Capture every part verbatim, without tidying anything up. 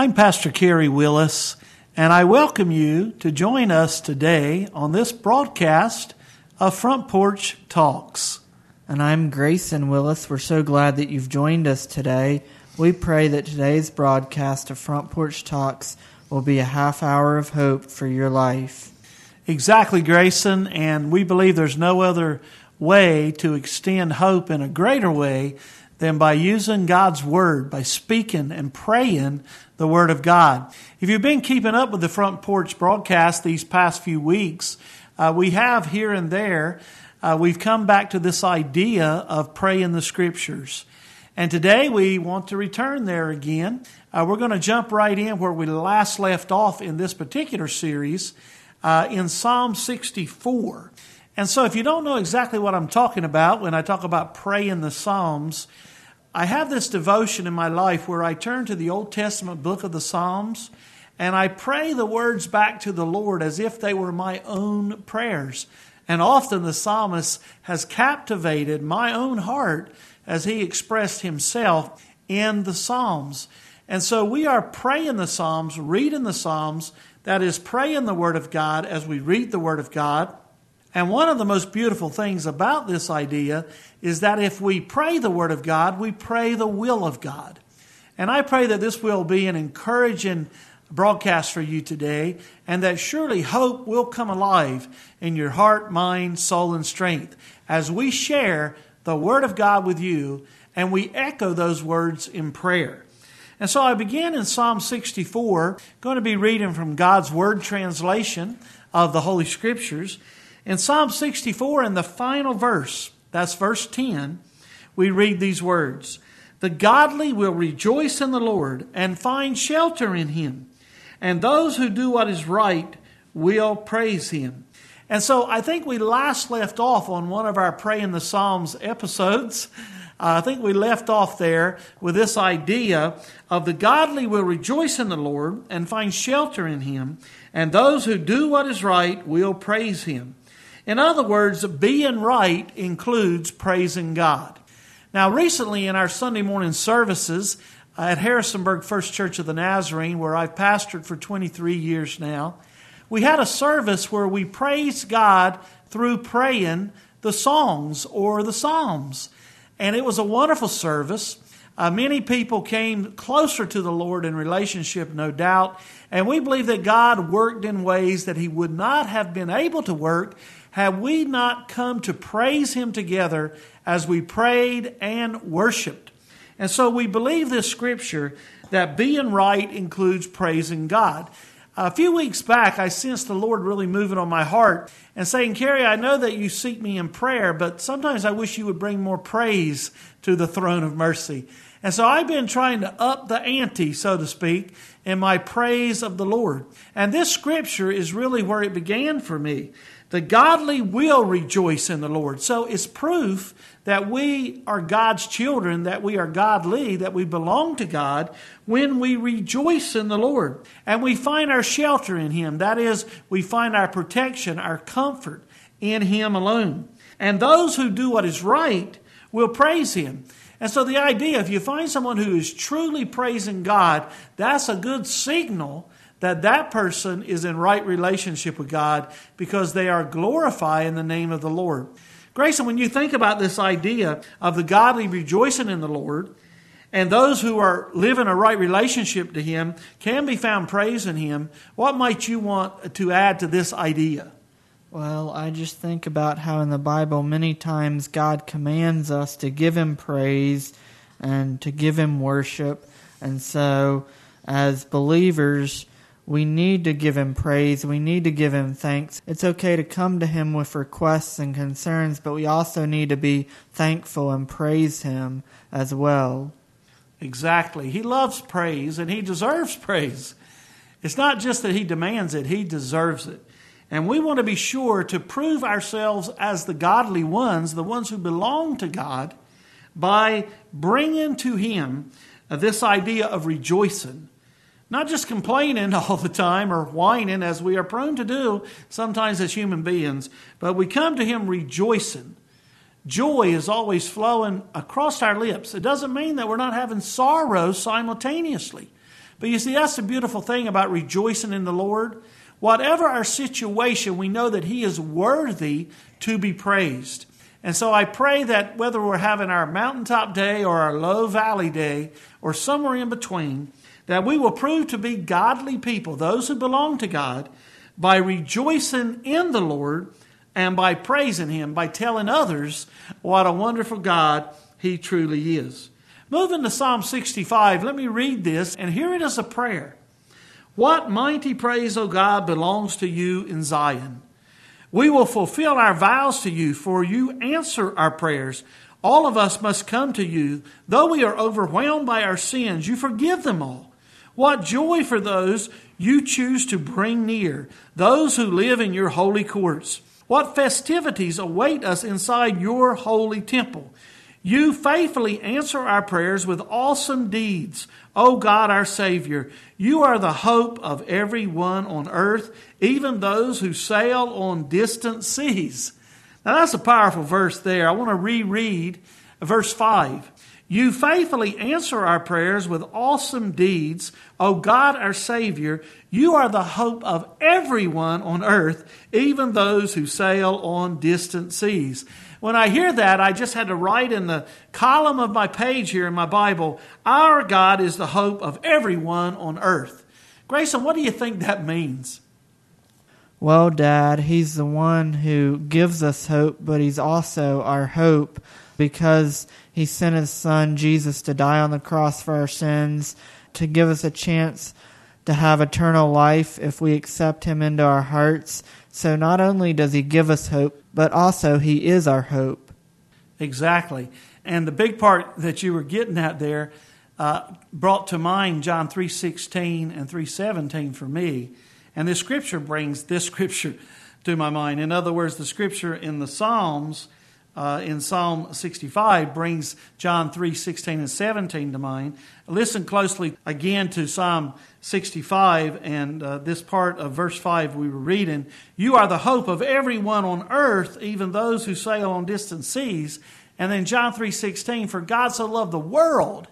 I'm Pastor Kerry Willis, and I welcome you to join us today on this broadcast of Front Porch Talks. And I'm Grayson Willis. We're so glad that you've joined us today. We pray that today's broadcast of Front Porch Talks will be a half hour of hope for your life. Exactly, Grayson, and we believe there's no other way to extend hope in a greater way than by using God's Word, by speaking and praying the Word of God. If you've been keeping up with the Front Porch broadcast these past few weeks, uh, we have here and there, uh, we've come back to this idea of praying the Scriptures. And today we want to return there again. Uh, we're going to jump right in where we last left off in this particular series, uh, in Psalm sixty-four. And so if you don't know exactly what I'm talking about when I talk about praying the Psalms, I have this devotion in my life where I turn to the Old Testament book of the Psalms and I pray the words back to the Lord as if they were my own prayers. And often the psalmist has captivated my own heart as he expressed himself in the Psalms. And so we are praying the Psalms, reading the Psalms, that is praying the Word of God as we read the Word of God. And one of the most beautiful things about this idea is that if we pray the Word of God, we pray the will of God. And I pray that this will be an encouraging broadcast for you today, and that surely hope will come alive in your heart, mind, soul, and strength as we share the Word of God with you and we echo those words in prayer. And so I begin in Psalm sixty-four, going to be reading from God's Word translation of the Holy Scriptures. In Psalm sixty-four, in the final verse, that's verse ten, we read these words: "The godly will rejoice in the Lord and find shelter in Him, and those who do what is right will praise Him." And so I think we last left off on one of our Praying the Psalms episodes. Uh, I think we left off there with this idea of the godly will rejoice in the Lord and find shelter in Him, and those who do what is right will praise Him. In other words, being right includes praising God. Now, recently in our Sunday morning services at Harrisonburg First Church of the Nazarene, where I've pastored for twenty-three years now, we had a service where we praised God through praying the songs or the Psalms. And it was a wonderful service. Uh, many people came closer to the Lord in relationship, no doubt. And we believe that God worked in ways that He would not have been able to work had we not come to praise Him together as we prayed and worshiped. And so we believe this scripture that being right includes praising God. A few weeks back, I sensed the Lord really moving on my heart and saying, "Kerry, I know that you seek me in prayer, but sometimes I wish you would bring more praise to the throne of mercy." And so I've been trying to up the ante, so to speak, in my praise of the Lord. And this scripture is really where it began for me. The godly will rejoice in the Lord. So it's proof that we are God's children, that we are godly, that we belong to God when we rejoice in the Lord. And we find our shelter in Him. That is, we find our protection, our comfort in Him alone. And those who do what is right will praise Him. And so the idea, if you find someone who is truly praising God, that's a good signal that that person is in right relationship with God because they are glorifying the name of the Lord. Grayson, when you think about this idea of the godly rejoicing in the Lord and those who are living a right relationship to Him can be found praising Him, what might you want to add to this idea? Well, I just think about how in the Bible many times God commands us to give Him praise and to give Him worship. And so as believers, we need to give Him praise. We need to give Him thanks. It's okay to come to Him with requests and concerns, but we also need to be thankful and praise Him as well. Exactly. He loves praise and He deserves praise. It's not just that He demands it, He deserves it. And we want to be sure to prove ourselves as the godly ones, the ones who belong to God, by bringing to Him this idea of rejoicing. Not just complaining all the time or whining as we are prone to do sometimes as human beings, but we come to Him rejoicing. Joy is always flowing across our lips. It doesn't mean that we're not having sorrow simultaneously. But you see, that's the beautiful thing about rejoicing in the Lord. Whatever our situation, we know that He is worthy to be praised. And so I pray that whether we're having our mountaintop day or our low valley day or somewhere in between, that we will prove to be godly people, those who belong to God, by rejoicing in the Lord and by praising Him, by telling others what a wonderful God He truly is. Moving to Psalm sixty-five, let me read this, and here it is a prayer. What mighty praise, O God, belongs to you in Zion. We will fulfill our vows to you, for you answer our prayers. All of us must come to you. Though we are overwhelmed by our sins, you forgive them all. What joy for those you choose to bring near, those who live in your holy courts. What festivities await us inside your holy temple. You faithfully answer our prayers with awesome deeds, O God, our Savior. You are the hope of everyone on earth, even those who sail on distant seas. Now that's a powerful verse there. I want to reread verse five. You faithfully answer our prayers with awesome deeds, O God, our Savior. You are the hope of everyone on earth, even those who sail on distant seas. When I hear that, I just had to write in the column of my page here in my Bible, our God is the hope of everyone on earth. Grayson, what do you think that means? Well, Dad, He's the one who gives us hope, but He's also our hope because He sent His Son, Jesus, to die on the cross for our sins, to give us a chance to have eternal life if we accept Him into our hearts. So not only does He give us hope, but also He is our hope. Exactly. And the big part that you were getting at there uh, brought to mind John three sixteen and three seventeen for me. And this scripture brings this scripture to my mind. In other words, the scripture in the Psalms, uh, in Psalm sixty-five, brings John three sixteen and seventeen to mind. Listen closely again to Psalm sixty-five and uh, this part of verse five we were reading. You are the hope of everyone on earth, even those who sail on distant seas. And then John three sixteen, for God so loved the world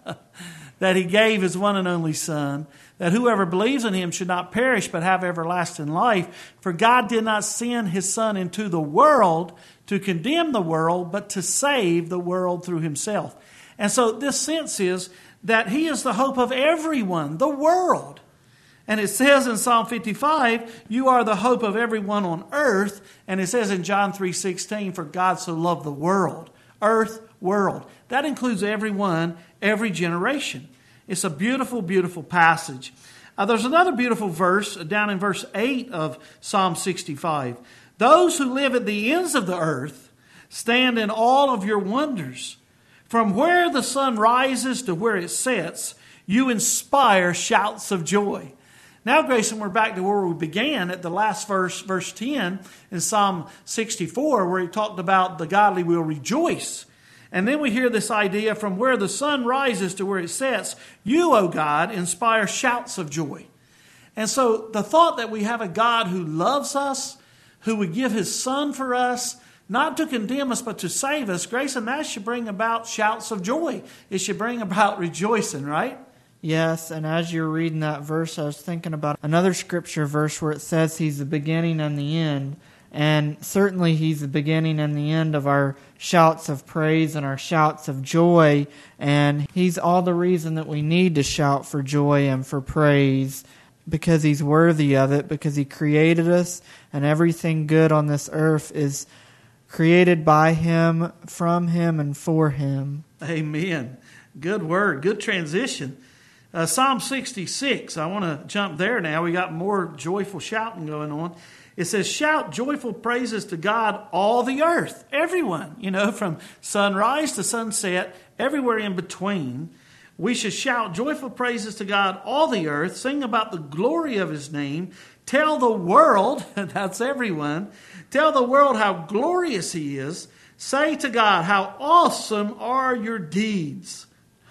that He gave His one and only Son, that whoever believes in Him should not perish but have everlasting life. For God did not send His Son into the world to condemn the world, but to save the world through Himself. And so this sense is that He is the hope of everyone, the world. And it says in Psalm fifty-five, you are the hope of everyone on earth. And it says in John three sixteen, for God so loved the world. Earth, world. That includes everyone, every generation. It's a beautiful, beautiful passage. Uh, there's another beautiful verse down in verse eight of Psalm sixty-five. Those who live at the ends of the earth stand in awe of your wonders. From where the sun rises to where it sets, you inspire shouts of joy. Now, Grayson, we're back to where we began at the last verse, verse ten in Psalm sixty-four, where he talked about the godly will rejoice. And then we hear this idea, from where the sun rises to where it sets, you, O God, inspire shouts of joy. And so the thought that we have a God who loves us, who would give His Son for us, not to condemn us, but to save us, Grayson, that should bring about shouts of joy. It should bring about rejoicing, right? Yes, and as you're reading that verse, I was thinking about another scripture verse where it says He's the beginning and the end. And certainly He's the beginning and the end of our shouts of praise and our shouts of joy. And He's all the reason that we need to shout for joy and for praise, because He's worthy of it, because He created us, and everything good on this earth is created by Him, from Him, and for Him. Amen. Good word. Good transition. Uh, Psalm sixty-six, I want to jump there now. We got more joyful shouting going on. It says, shout joyful praises to God, all the earth. Everyone, you know, from sunrise to sunset, everywhere in between. We should shout joyful praises to God, all the earth. Sing about the glory of His name. Tell the world, that's everyone, tell the world how glorious He is. Say to God, how awesome are your deeds.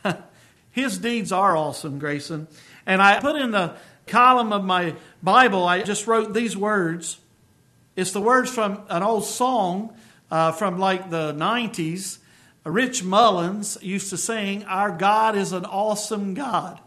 His deeds are awesome, Grayson. And I put in the column of my Bible, I just wrote these words. It's the words from an old song uh, from like the nineties. Rich Mullins used to sing, our God is an awesome God.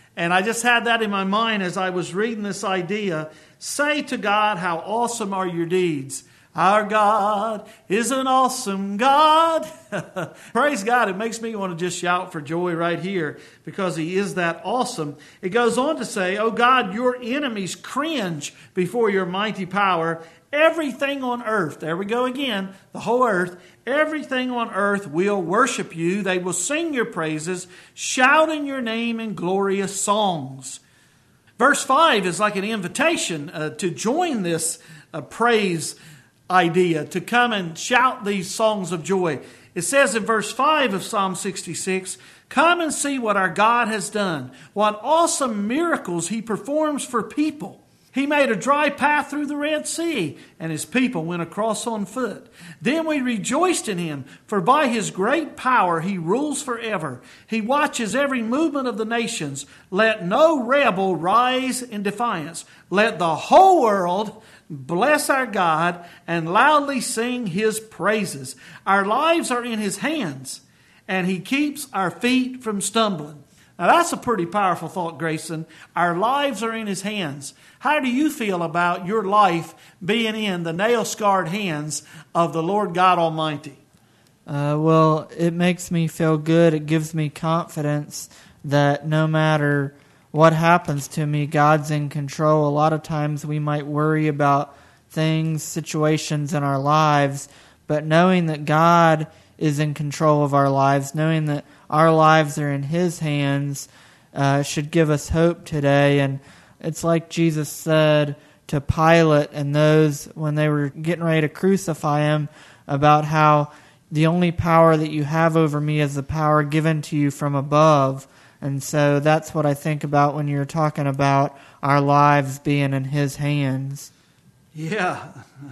And I just had that in my mind as I was reading this idea. Say to God, how awesome are your deeds. Our God is an awesome God. Praise God. It makes me want to just shout for joy right here because He is that awesome. It goes on to say, oh God, your enemies cringe before your mighty power. Everything on earth, there we go again, the whole earth, everything on earth will worship you. They will sing your praises, shouting your name in glorious songs. Verse five is like an invitation uh, to join this uh, praise idea, to come and shout these songs of joy. It says in verse five of Psalm sixty-six, come and see what our God has done, what awesome miracles He performs for people. He made a dry path through the Red Sea, and His people went across on foot. Then we rejoiced in Him, for by His great power He rules forever. He watches every movement of the nations. Let no rebel rise in defiance. Let the whole world bless our God and loudly sing His praises. Our lives are in His hands, and He keeps our feet from stumbling. Now that's a pretty powerful thought, Grayson. Our lives are in His hands. How do you feel about your life being in the nail-scarred hands of the Lord God Almighty? Uh, well, it makes me feel good. It gives me confidence that no matter what happens to me, God's in control. A lot of times we might worry about things, situations in our lives, but knowing that God is in control of our lives, knowing that our lives are in His hands, uh, should give us hope today. And it's like Jesus said to Pilate and those when they were getting ready to crucify Him about how the only power that you have over me is the power given to you from above. And so that's what I think about when you're talking about our lives being in His hands. Yeah,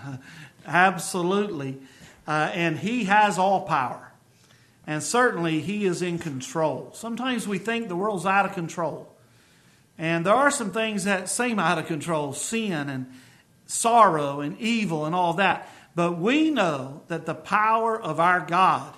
absolutely. Uh, and He has all power. And certainly He is in control. Sometimes we think the world's out of control. And there are some things that seem out of control, sin and sorrow and evil and all that. But we know that the power of our God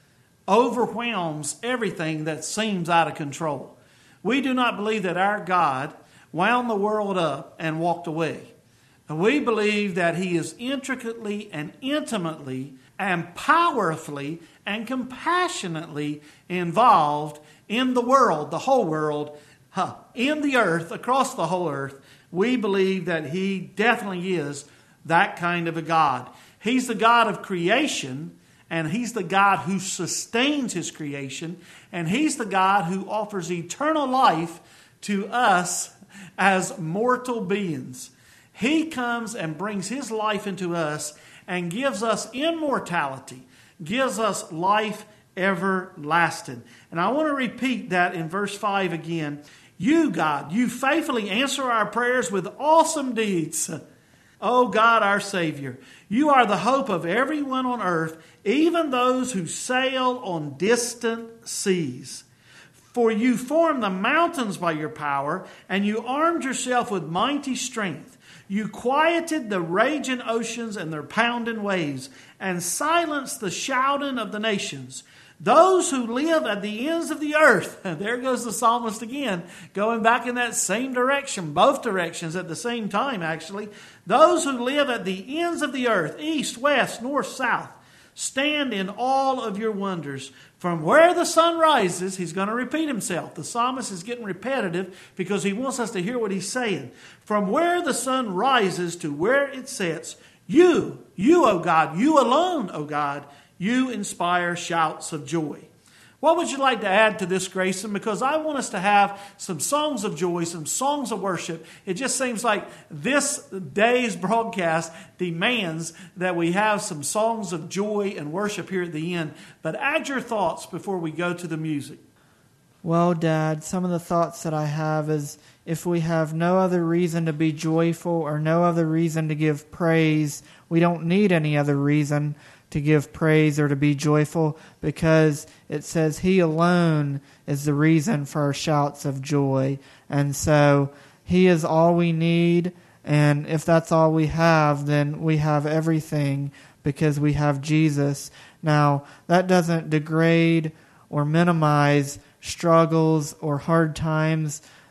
overwhelms everything that seems out of control. We do not believe that our God wound the world up and walked away. We believe that He is intricately and intimately and powerfully and compassionately involved in the world, the whole world, huh, in the earth, across the whole earth. We believe that He definitely is that kind of a God. He's the God of creation, and He's the God who sustains His creation, and He's the God who offers eternal life to us as mortal beings. He comes and brings His life into us and gives us immortality, gives us life everlasting. And I want to repeat that in verse five again. You, God, you faithfully answer our prayers with awesome deeds. Oh God, our Savior, you are the hope of everyone on earth, even those who sail on distant seas. For you formed the mountains by your power, and you armed yourself with mighty strength. You quieted the raging oceans and their pounding waves, and silenced the shouting of the nations. Those who live at the ends of the earth, there goes the psalmist again, going back in that same direction, both directions at the same time actually. Those who live at the ends of the earth, east, west, north, south, stand in all of your wonders. From where the sun rises, he's going to repeat himself. The psalmist is getting repetitive because he wants us to hear what he's saying. From where the sun rises to where it sets, you, you, O God, you alone, O God, you inspire shouts of joy. What would you like to add to this, Grayson? Because I want us to have some songs of joy, some songs of worship. It just seems like this day's broadcast demands that we have some songs of joy and worship here at the end. But add your thoughts before we go to the music. Well, Dad, some of the thoughts that I have is if we have no other reason to be joyful or no other reason to give praise, we don't need any other reason to give praise or to be joyful, because it says He alone is the reason for our shouts of joy. And so He is all we need, and if that's all we have, then we have everything because we have Jesus. Now, that doesn't degrade or minimize struggles or hard times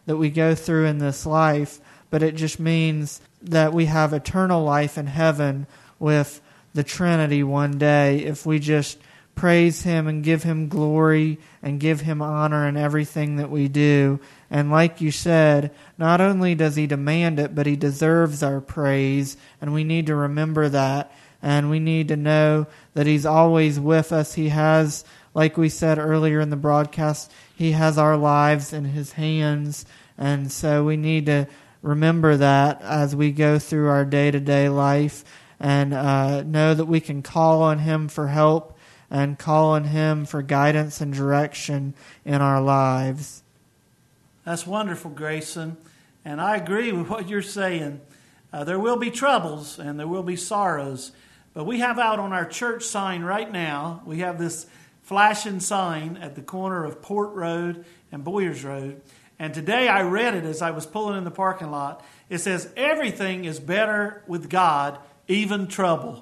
that we go through in this life, but it just means that we have eternal life in heaven with the Trinity one day if we just praise Him and give Him glory and give Him honor in everything that we do. And like you said, not only does He demand it, but He deserves our praise, and we need to remember that. And we need to know that He's always with us. He has, like we said earlier in the broadcast, He has our lives in His hands. And so we need to remember that as we go through our day-to-day life, and uh, know that we can call on Him for help and call on Him for guidance and direction in our lives. That's wonderful, Grayson. And I agree with what you're saying. Uh, there will be troubles and there will be sorrows. But we have out on our church sign right now, we have this flashing sign at the corner of Port Road and Boyers Road. And today I read it as I was pulling in the parking lot. It says, everything is better with God, even trouble.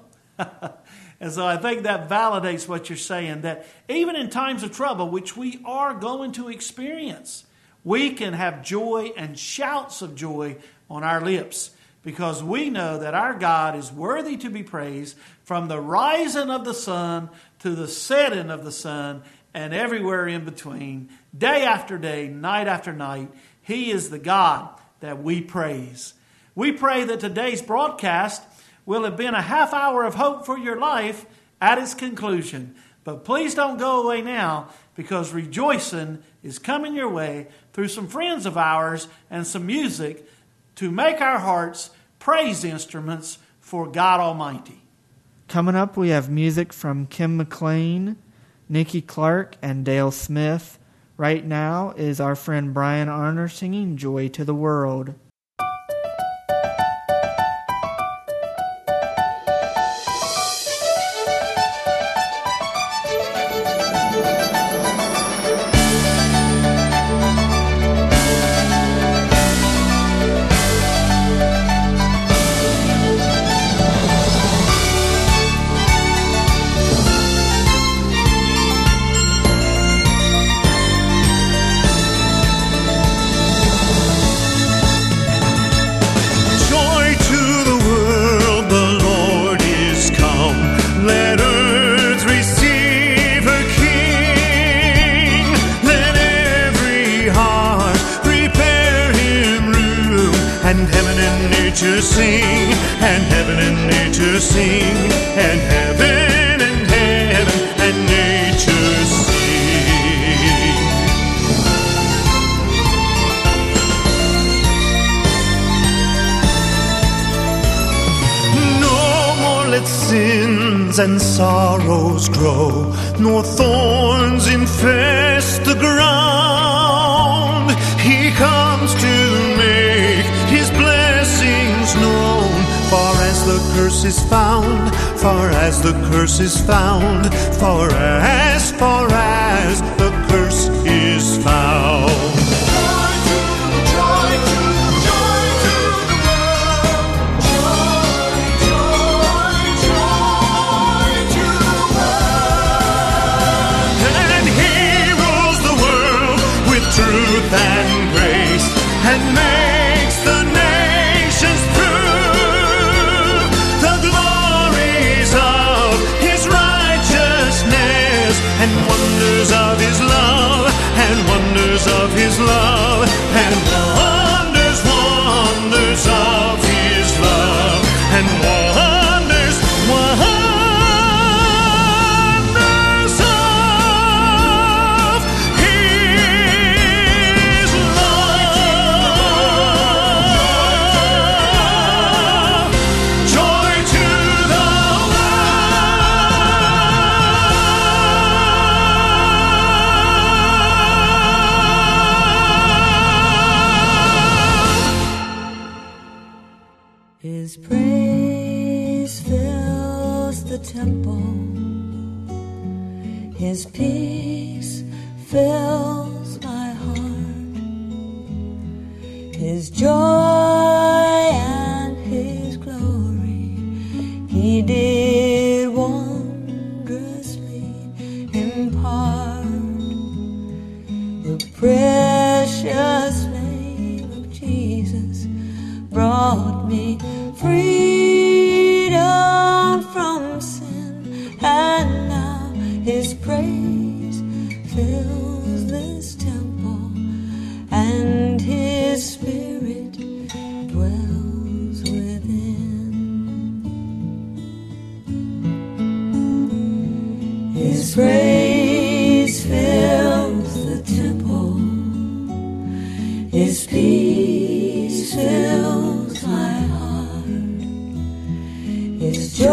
And so I think that validates what you're saying, that even in times of trouble, which we are going to experience, we can have joy and shouts of joy on our lips, because we know that our God is worthy to be praised from the rising of the sun to the setting of the sun and everywhere in between, day after day, night after night. He is the God that we praise. We pray that today's broadcast will have been a half hour of hope for your life at its conclusion. But please don't go away now, because rejoicing is coming your way through some friends of ours and some music to make our hearts praise instruments for God Almighty. Coming up, we have music from Kim McLean, Nikki Clark, and Dale Smith. Right now is our friend Brian Arner singing Joy to the World. nature sing, and heaven and nature sing, and heaven and heaven and nature sing. No more let sins and sorrows grow, nor thorns infest the ground. He comes to make his blessings known. Far as the curse is found, far as the curse is found, far as, far as the curse is found. Truth and grace, and makes the nations prove the glories of his righteousness, and wonders of his love, and wonders of his love, and wonders, wonders of his love, and wonders, wonders. His praise fills the temple, his peace fills my heart, his joy and his glory he did wondrously impart. The precious name brought me freedom from sin, and now His praise fills this temple, and His Spirit dwells within. His praise fills the temple, His peace fills my heart, His joy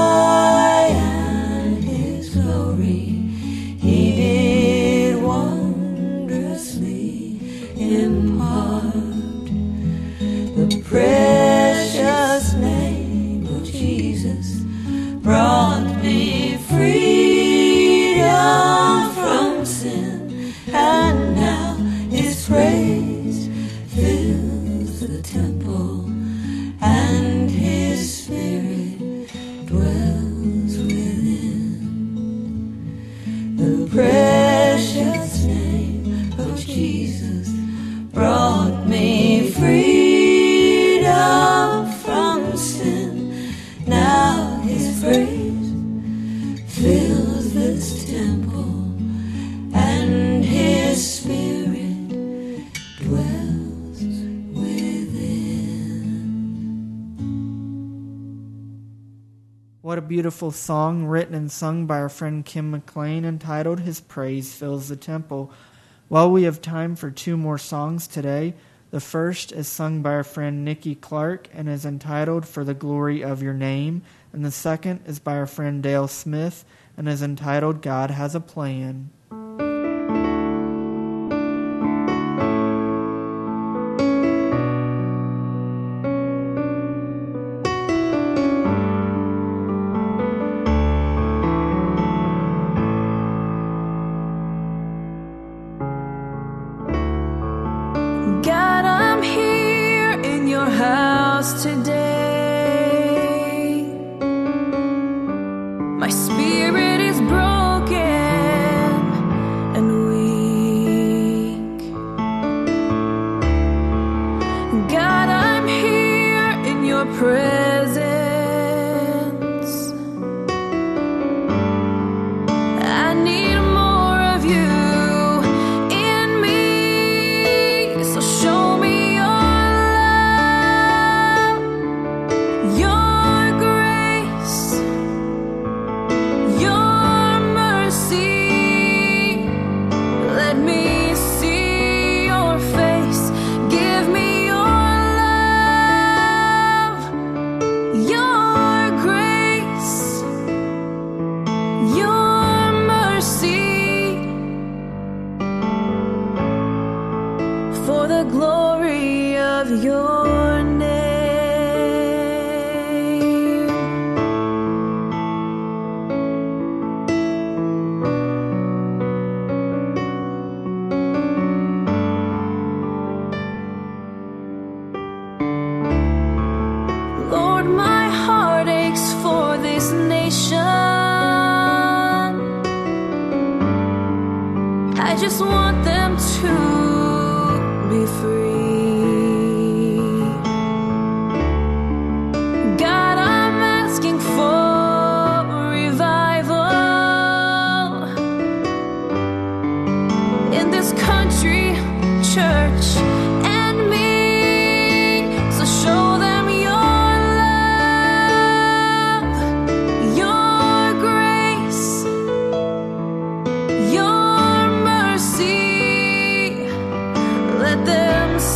and His glory He did wondrously impart. The precious name of Jesus brought me freedom from sin, and now His praise fills the temple, and His Spirit dwells within. The precious name of Jesus brought me freedom from sin. Now His praise fills this temple, and His Spirit dwells within. What a beautiful song written and sung by our friend Kim McLean, entitled His Praise Fills the Temple. Well, we have time for two more songs today. The first is sung by our friend Nikki Clark and is entitled For the Glory of Your Name. And the second is by our friend Dale Smith and is entitled God Has a Plan. God, I'm here in your house today. My spirit is broken and weak. God, I'm here in your presence. I need more of you. Show me your love, your grace, your mercy. Let me see your face. Give me your love, your grace, your mercy. For the glory of your name. Lord, my heart aches for this nation. I just want them to be free. God, I'm asking for revival in this country, church, and me. So show them your love, your grace, your mercy. Let them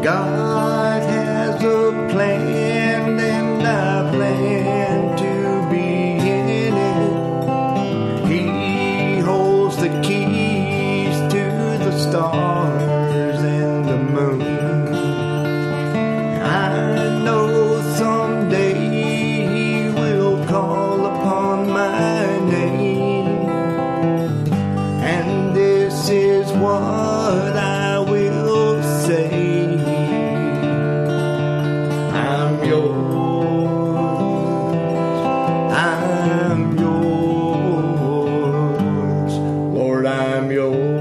God has a plan, and I plan to be in it. He holds the keys to the stars and the moon. I know someday He will call upon my name, and this is what I will say. I'm yours, I'm yours, Lord, I'm yours.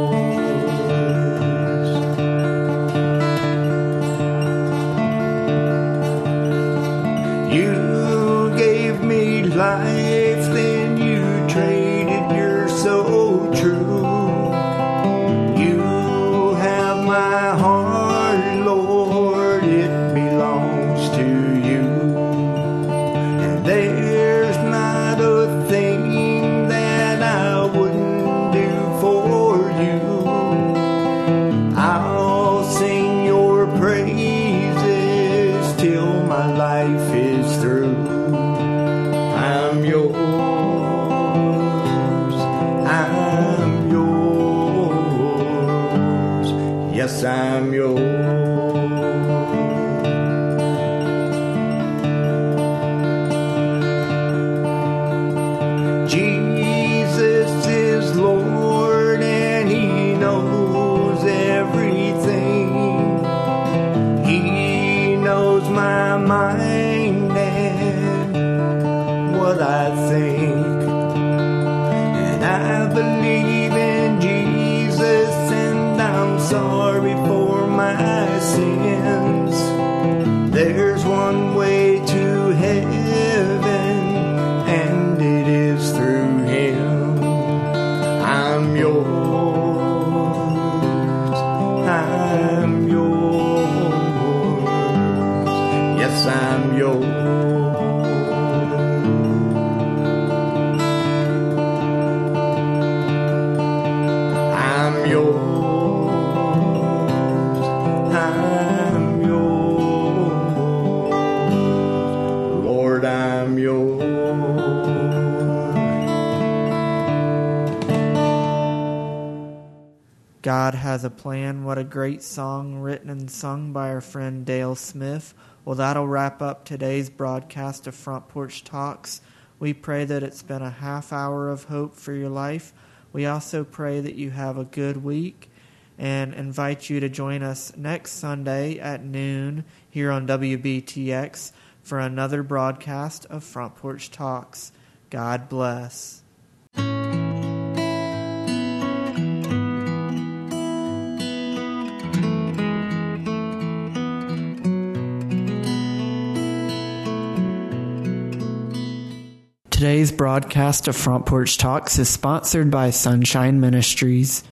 You gave me life, then you traded your so true. You have my heart, Lord, it belongs to you. And there's not a thing that I wouldn't do for you. I'll sing your praises till my life is through. I'm yours, I'm yours, yes, I'm yours. Jesus is Lord, and He knows everything. He knows my mind and what I think. And I believe in Jesus, and I'm sorry for my sins. There's one way to heaven, and it is through Him. I'm yours, I'm yours, yes, I'm yours. I'm yours, I'm yours, Lord, I'm yours. God Has a Plan. What a great song written and sung by our friend Dale Smith. Well, that'll wrap up today's broadcast of Front Porch Talks. We pray that it's been a half hour of hope for your life. We also pray that you have a good week and invite you to join us next Sunday at noon here on W B T X for another broadcast of Front Porch Talks. God bless. Today's broadcast of Front Porch Talks is sponsored by Sunshine Ministries.